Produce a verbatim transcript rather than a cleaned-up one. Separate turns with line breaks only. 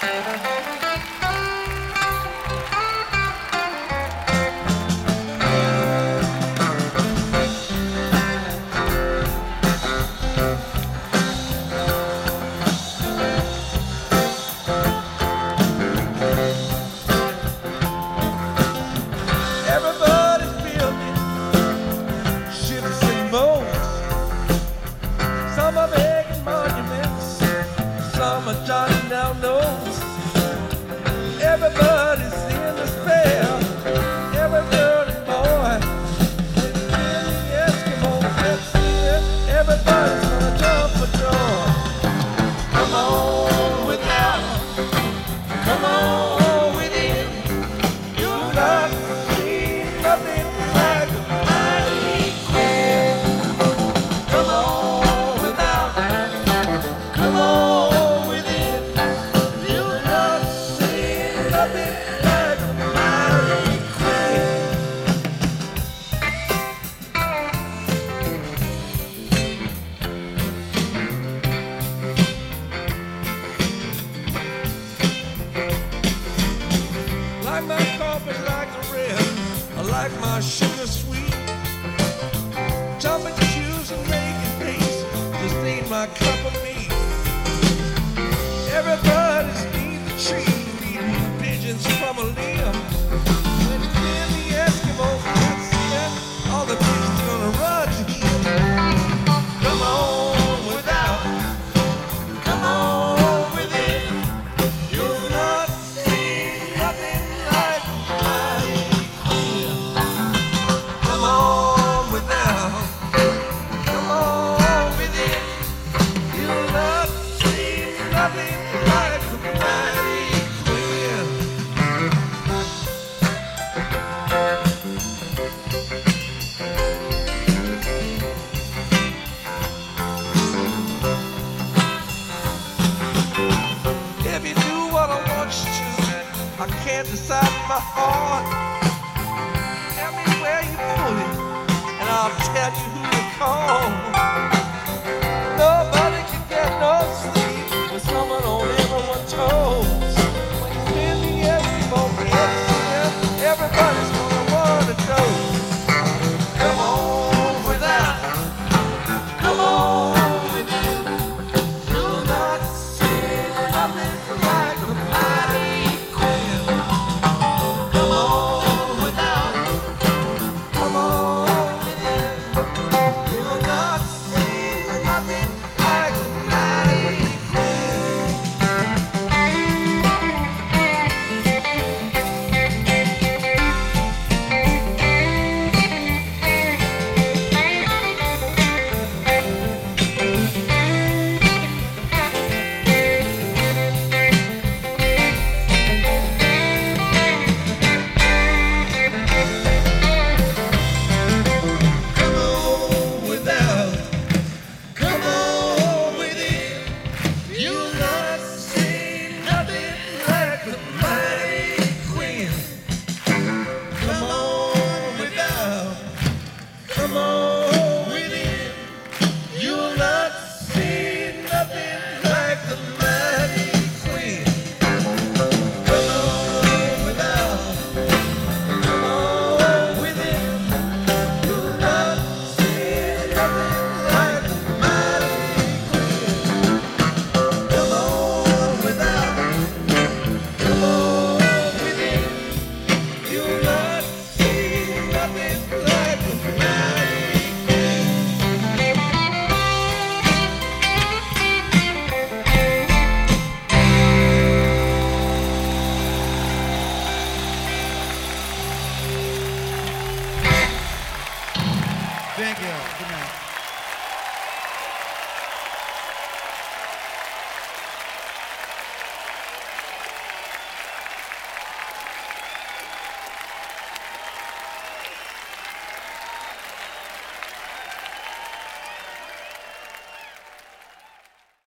Some are jotting down notes. Everybody's in despair. Every girl and boy, and the Eskimo, that's it. Everybody's gonna jump for joy. Come on without, come on with it. You'll not see nothing like a mighty queen. Come on without, come on. Like my coffee, like a red, I like my sugar sweet. Jumping shoes and making peace just ain't my cup of meat. Everybody's needs a tree, feeding pigeons from a limb. When it's in the Eskimo, that's it. All the pigeons gonna run to him. Come on without, come on with it. You'll not see nothing. I can't decide in my heart. Tell me where you put it, and I'll tell you who to call. Nobody can get no sleep with someone on everyone's toes. When you in the Eskimo, everybody's gonna want to go. Come on without, come on with it. You'll not see nothing like a mighty. Come on with it. You'll not see nothing like the mighty queen. Come on without, come on with it. You'll not see nothing like the mighty queen. Come on without, come on with it. You'll not see nothing like the mighty.
Thank you. Good night.